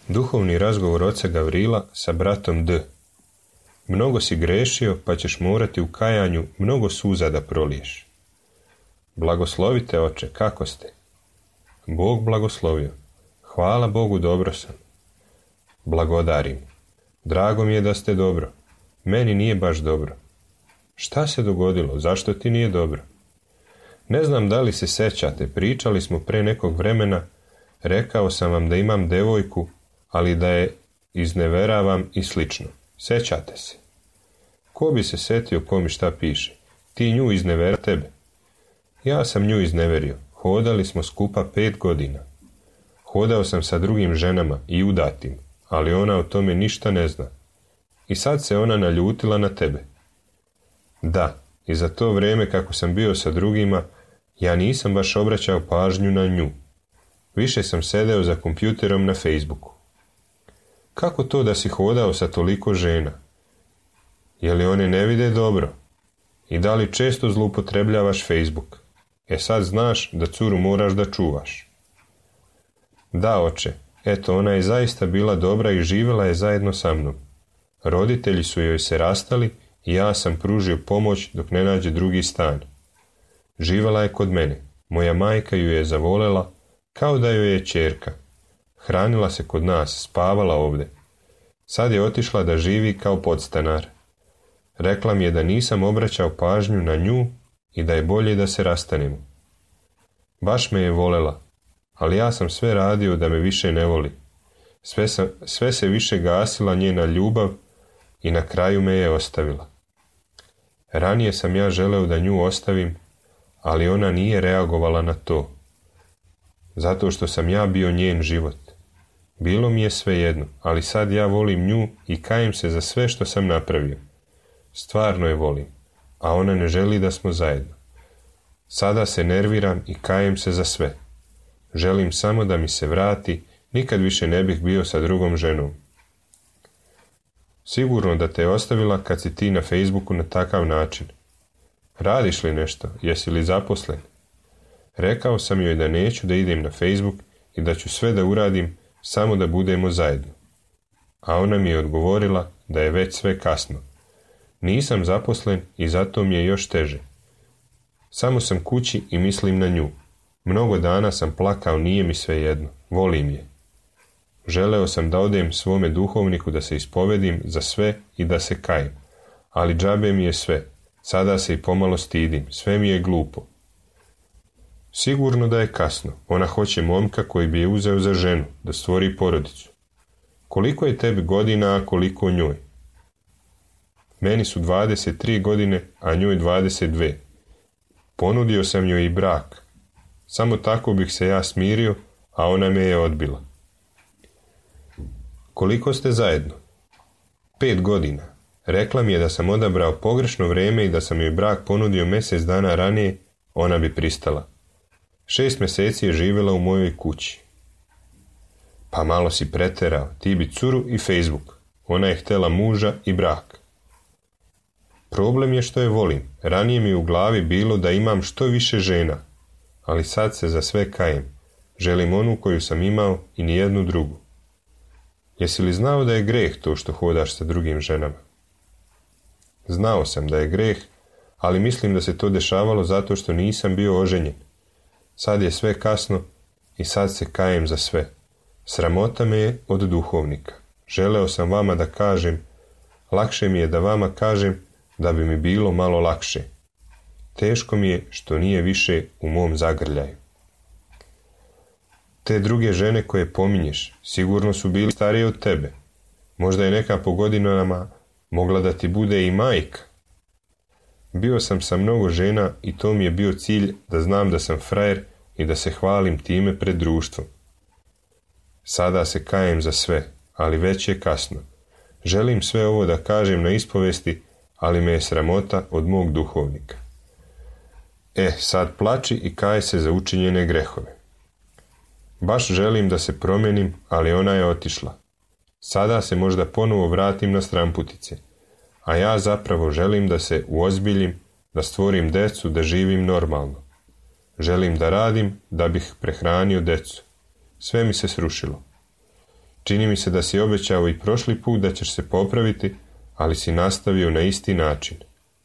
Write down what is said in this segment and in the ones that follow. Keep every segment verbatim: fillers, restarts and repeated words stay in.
Duhovni razgovor oca Gavrila sa bratom D. Mnogo si grešio, pa ćeš morati u kajanju mnogo suza da proliješ. Blagoslovite, oče, kako ste? Bog blagoslovio. Hvala Bogu, dobro sam. Blagodarim. Drago mi je da ste dobro. Meni nije baš dobro. Šta se dogodilo? Zašto ti nije dobro? Ne znam da li se sećate, pričali smo pre nekog vremena, rekao sam vam da imam devojku, ali da je izneveravam i slično. Sećate se? Ko bi se setio ko mi šta piše? Ti nju iznevera tebe. Ja sam nju izneverio. Hodali smo skupa pet godina. Hodao sam sa drugim ženama i udatim, ali ona o tome ništa ne zna. I sad se ona naljutila na tebe. Da, i za to vrijeme kako sam bio sa drugima, ja nisam baš obraćao pažnju na nju. Više sam sedeo za kompjuterom na Facebooku. Kako to da si hodao sa toliko žena? Je li one ne vide dobro? I da li često zloupotrebljavaš Facebook? E sad znaš da curu moraš da čuvaš. Da, oče, eto, ona je zaista bila dobra i živjela je zajedno sa mnom. Roditelji su joj se rastali i ja sam pružio pomoć dok ne nađe drugi stan. Živjela je kod mene. Moja majka ju je zavolela kao da joj je ćerka. Hranila se kod nas, spavala ovdje. Sad je otišla da živi kao podstanar. Rekla mi je da nisam obraćao pažnju na nju i da je bolje da se rastanemo. Baš me je volela, ali ja sam sve radio da me više ne voli. Sve, sam, sve se više gasila njena ljubav i na kraju me je ostavila. Ranije sam ja želeo da nju ostavim, ali ona nije reagovala na to. Zato što sam ja bio njen život. Bilo mi je svejedno, ali sad ja volim nju i kajem se za sve što sam napravio. Stvarno je volim, a ona ne želi da smo zajedno. Sada se nerviram i kajem se za sve. Želim samo da mi se vrati, nikad više ne bih bio sa drugom ženom. Sigurno da te je ostavila kad si ti na Facebooku na takav način. Radiš li nešto? Jesi li zaposlen? Rekao sam joj da neću da idem na Facebook i da ću sve da uradim samo da budemo zajedno. A ona mi je odgovorila da je već sve kasno. Nisam zaposlen i zato mi je još teže. Samo sam kući i mislim na nju. Mnogo dana sam plakao, nije mi svejedno. Volim je. Želeo sam da odem svome duhovniku da se ispovedim za sve i da se kajem. Ali džabe mi je sve. Sada se i pomalo stidim. Sve mi je glupo. Sigurno da je kasno. Ona hoće momka koji bi je uzeo za ženu, da stvori porodicu. Koliko je tebi godina, a koliko njoj? Meni su dvadeset tri godine, a njoj dvadeset dve. Ponudio sam joj i brak. Samo tako bih se ja smirio, a ona me je odbila. Koliko ste zajedno? Pet godina. Rekla mi je da sam odabrao pogrešno vrijeme i da sam joj brak ponudio mjesec dana ranije, ona bi pristala. Šest mjeseci je živjela u mojoj kući. Pa malo si preterao, ti bi curu i Facebook. Ona je htjela muža i brak. Problem je što je volim. Ranije mi u glavi bilo da imam što više žena, ali sad se za sve kajem. Želim onu koju sam imao i nijednu drugu. Jesi li znao da je greh to što hodaš sa drugim ženama? Znao sam da je greh, ali mislim da se to dešavalo zato što nisam bio oženjen. Sad je sve kasno i sad se kajem za sve. Sramota me je od duhovnika. Želeo sam vama da kažem, lakše mi je da vama kažem da bi mi bilo malo lakše. Teško mi je što nije više u mom zagrljaju. Te druge žene koje pominješ sigurno su bili starije od tebe. Možda je neka po godinama mogla da ti bude i majka. Bio sam sa mnogo žena i to mi je bio cilj da znam da sam frajer i da se hvalim time pred društvom. Sada se kajem za sve, ali već je kasno. Želim sve ovo da kažem na ispovesti, ali me je sramota od mog duhovnika. E, sad plači i kaj se za učinjene grehove. Baš želim da se promenim, ali ona je otišla. Sada se možda ponovo vratim na stramputice, a ja zapravo želim da se uozbiljim, da stvorim decu, da živim normalno. Želim da radim da bih prehranio decu. Sve mi se srušilo. Čini mi se da si obećao i prošli put da ćeš se popraviti, ali si nastavio na isti način.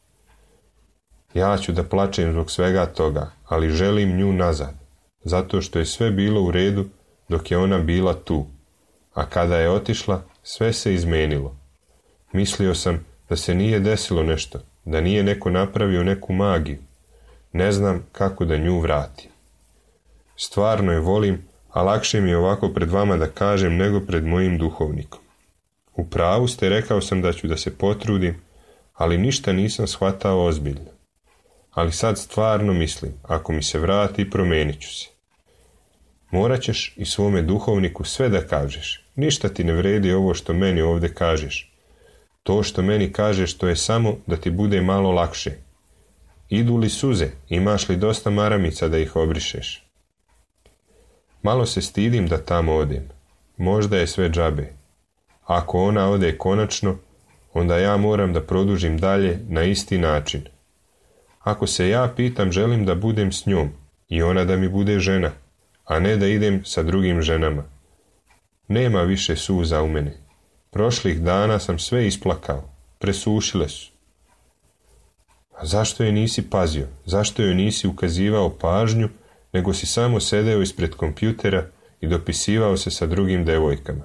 Ja ću da plačem zbog svega toga, ali želim nju nazad, zato što je sve bilo u redu dok je ona bila tu, a kada je otišla, sve se izmenilo. Mislio sam da se nije desilo nešto, da nije neko napravio neku magiju. Ne znam kako da nju vratim. Stvarno je volim, a lakše mi je ovako pred vama da kažem nego pred mojim duhovnikom. U pravu ste, rekao sam da ću da se potrudim, ali ništa nisam shvatao ozbiljno. Ali sad stvarno mislim, ako mi se vrati, promenit ću se. Morat ćeš i svome duhovniku sve da kažeš. Ništa ti ne vredi ovo što meni ovdje kažeš. To što meni kažeš, to je samo da ti bude malo lakše. Idu li suze, imaš li dosta maramica da ih obrišeš? Malo se stidim da tamo odem. Možda je sve džabe. Ako ona ode konačno, onda ja moram da produžim dalje na isti način. Ako se ja pitam, želim da budem s njom i ona da mi bude žena, a ne da idem sa drugim ženama. Nema više suza u mene. Prošlih dana sam sve isplakao. Presušile su. A zašto je nisi pazio? Zašto joj nisi ukazivao pažnju, nego si samo sedeo ispred kompjutera i dopisivao se sa drugim devojkama?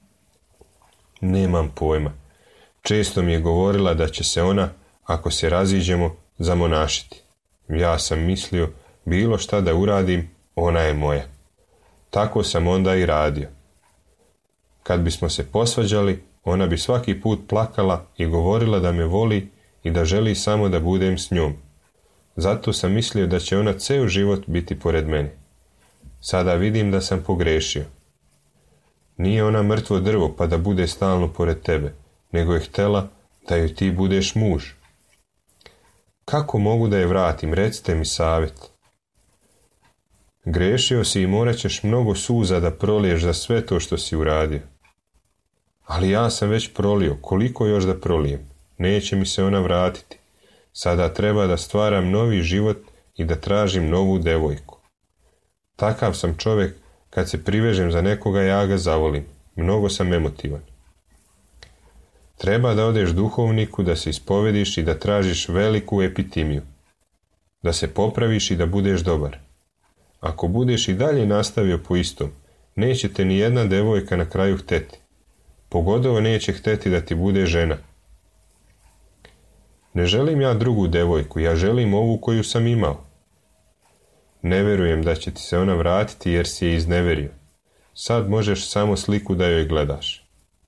Nemam pojma. Često mi je govorila da će se ona, ako se raziđemo, zamonašiti. Ja sam mislio, bilo šta da uradim, ona je moja. Tako sam onda i radio. Kad bismo se posvađali, ona bi svaki put plakala i govorila da me voli i da želi samo da budem s njom. Zato sam mislio da će ona ceo život biti pored mene. Sada vidim da sam pogrešio. Nije ona mrtvo drvo pa da bude stalno pored tebe, nego je htela da joj ti budeš muž. Kako mogu da je vratim? Recite mi savjet. Grešio si i morat ćeš mnogo suza da proliješ za sve to što si uradio. Ali ja sam već prolio, koliko još da prolijem? Neće mi se ona vratiti. Sada treba da stvaram novi život i da tražim novu devojku. Takav sam čovjek, kad se privežem za nekoga ja ga zavolim. Mnogo sam emotivan. Treba da odeš duhovniku, da se ispovediš i da tražiš veliku epitimiju. Da se popraviš i da budeš dobar. Ako budeš i dalje nastavio po istom, neće te ni jedna devojka na kraju hteti. Pogotovo neće hteti da ti bude žena. Ne želim ja drugu devojku, ja želim ovu koju sam imao. Ne vjerujem da će ti se ona vratiti jer si je izneverio. Sad možeš samo sliku da joj gledaš.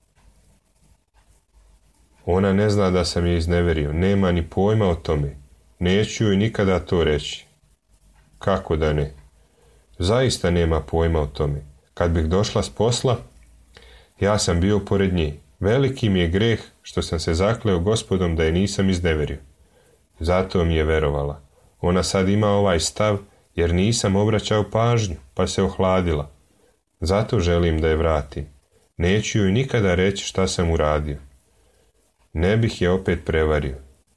Ona ne zna da sam je izneverio, nema ni pojma o tome. Neću joj nikada to reći. Kako da ne? Zaista nema pojma o tome. Kad bih došla s posla, ja sam bio pored nje. Veliki mi je greh što sam se zakleo Gospodom da je nisam izneverio. Zato mi je verovala. Ona sad ima ovaj stav jer nisam obraćao pažnju, pa se ohladila. Zato želim da je vratim. Neću joj nikada reći šta sam uradio. Ne bih je opet prevario.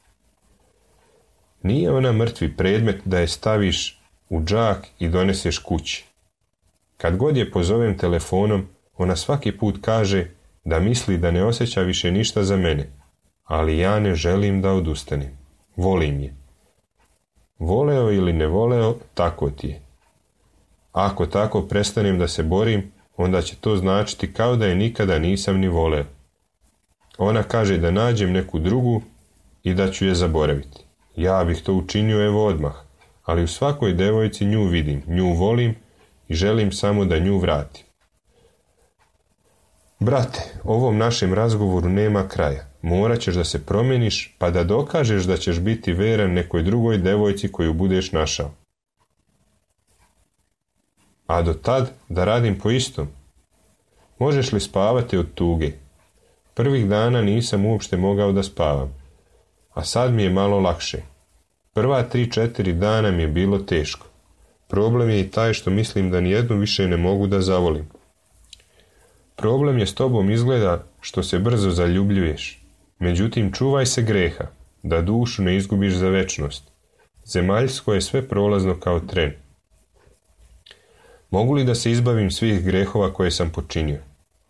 Nije ona mrtvi predmet da je staviš u džak i doneseš kući. Kad god je pozovem telefonom, ona svaki put kaže da misli da ne osjeća više ništa za mene, ali ja ne želim da odustanem. Volim je. Voleo ili ne voleo, tako ti je. Ako tako prestanem da se borim, onda će to značiti kao da je nikada nisam ni voleo. Ona kaže da nađem neku drugu i da ću je zaboraviti. Ja bih to učinio evo odmah, ali u svakoj devojci nju vidim, nju volim i želim samo da nju vratim. Brate, ovom našem razgovoru nema kraja. Morat ćeš da se promjeniš pa da dokažeš da ćeš biti veran nekoj drugoj devojci koju budeš našao. A do tad da radim po istom. Možeš li spavati od tuge? Prvih dana nisam uopšte mogao da spavam, a sad mi je malo lakše. Prva tri, četiri dana mi je bilo teško. Problem je i taj što mislim da nijednu više ne mogu da zavolim. Problem je s tobom izgleda što se brzo zaljubljuješ. Međutim, čuvaj se greha, da dušu ne izgubiš za večnost. Zemaljsko je sve prolazno kao tren. Mogu li da se izbavim svih grehova koje sam počinio?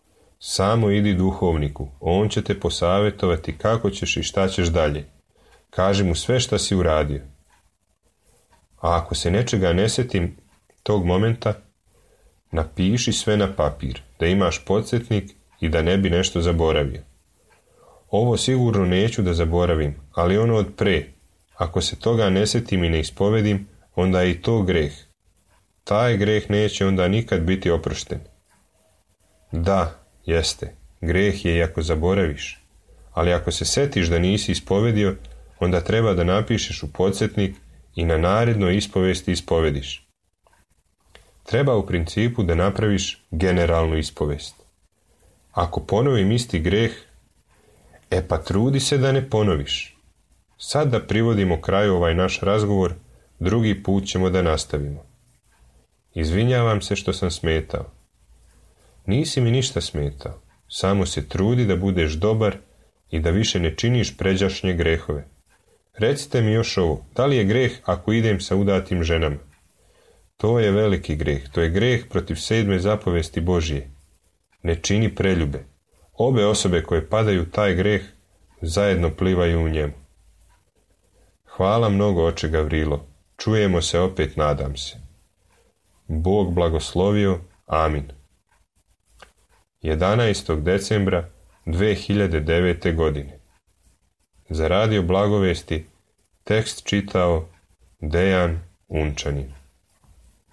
Samo idi duhovniku, on će te posavjetovati kako ćeš i šta ćeš dalje. Kaži mu sve šta si uradio. A ako se nečega ne sjetim tog momenta, napiši sve na papir, da imaš podsjetnik i da ne bi nešto zaboravio. Ovo sigurno neću da zaboravim, ali ono od pre. Ako se toga ne sjetim i ne ispovedim, onda je i to greh. Taj greh neće onda nikad biti oprošten. Da, jeste, greh je i ako zaboraviš. Ali ako se setiš da nisi ispovedio, onda treba da napišeš u podsjetnik i na narednoj ispovesti ispovediš. Treba u principu da napraviš generalnu ispovest. Ako ponovim isti greh, e pa trudi se da ne ponoviš. Sad da privodimo kraju ovaj naš razgovor, drugi put ćemo da nastavimo. Izvinjavam se što sam smetao. Nisi mi ništa smetao, samo se trudi da budeš dobar i da više ne činiš pređašnje grehove. Recite mi još ovo, da li je greh ako idem sa udatim ženama? To je veliki greh, to je greh protiv sedme zapovesti Božije. Ne čini preljube. Obe osobe koje padaju taj greh zajedno plivaju u njemu. Hvala mnogo, oče Gavrilo. Čujemo se opet, nadam se. Bog blagoslovio. Amin. jedanaestog decembra dve hiljade devete. godine. Za Radio Blagovesti tekst čitao Dejan Unčanin.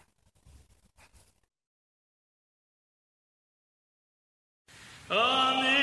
Amen.